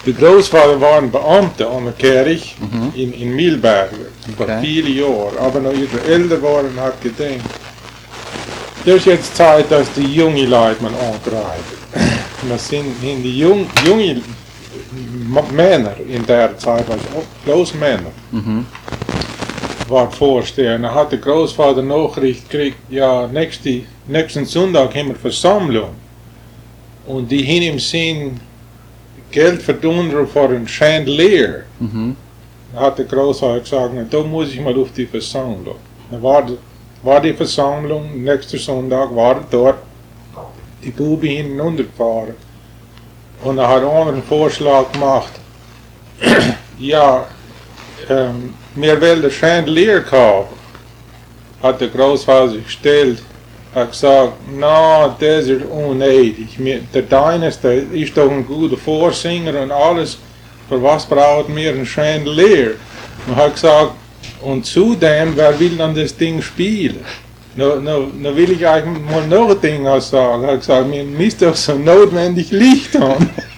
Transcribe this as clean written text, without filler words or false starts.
Der Großvater war ein Beamter an der Kirche in Mühlberg, vor viele Jahre. Aber noch ihre älter waren, hat gedacht, das ist jetzt Zeit, dass die jungen Leute man antreiben. Das sind die junge Männer in der Zeit, was bloß Männer, war vorstehen. Da hat der Großvater Nachricht gekriegt, ja, nächsten Sonntag haben wir Versammlung. Und die haben im Sinn Geld verdienen für ein Chandelier. Da hat der Großvater gesagt, na, da muss ich mal auf die Versammlung. Da war die Versammlung, nächsten Sonntag waren dort die Buben hinuntergefahren. Und er hat einen Vorschlag gemacht, ja, wir wollen ein Chandelier kaufen. Hat der Großvater sich gestellt, hat gesagt, na, das ist unnötig. Der Deines, der ist doch ein guter Vorsinger und alles, für was braucht mir ein Chandelier? Und hat gesagt, und zudem, wer will dann das Ding spielen? Na will ich eigentlich mal noch ein Ding sagen. Er hat gesagt, wir müssen doch so notwendig Licht haben.